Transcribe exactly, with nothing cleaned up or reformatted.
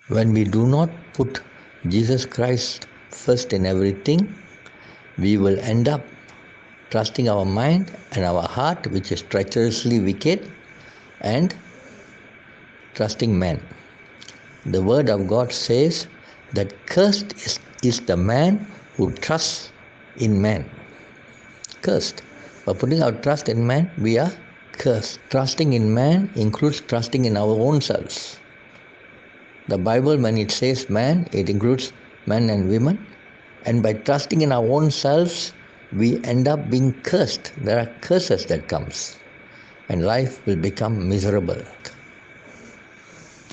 When we do not put Jesus Christ first in everything, we will end up trusting our mind and our heart, which is treacherously wicked, and trusting man. The word of God says that cursed is, is the man who trusts in man. Cursed. By putting our trust in man, we are cursed. Trusting in man includes trusting in our own selves. The Bible, when it says man, it includes men and women. And by trusting in our own selves, we end up being cursed. There are curses that comes. And life will become miserable.